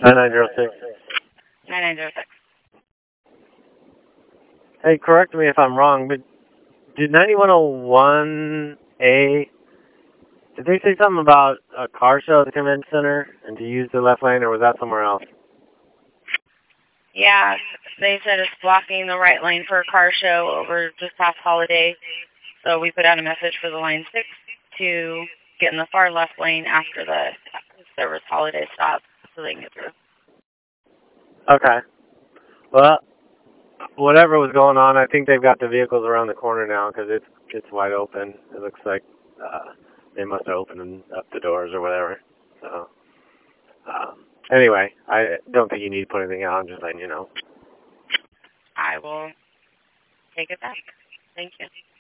9906. 9906. Hey, correct me if I'm wrong, but did 9101A, did they say something about a car show at the convention center and to use the left lane, or was that somewhere else? Yeah, they said it's blocking the right lane for a car show over just past Holiday. So we put out a message for the line 6 to get in the far left lane after the service Holiday stop so they can get through. Okay. Well, whatever was going on, I think they've got the vehicles around the corner now because it's wide open. It looks like they must have opened up the doors or whatever. So, anyway, I don't think you need to put anything out. I'm just letting you know. I will take it back. Thank you.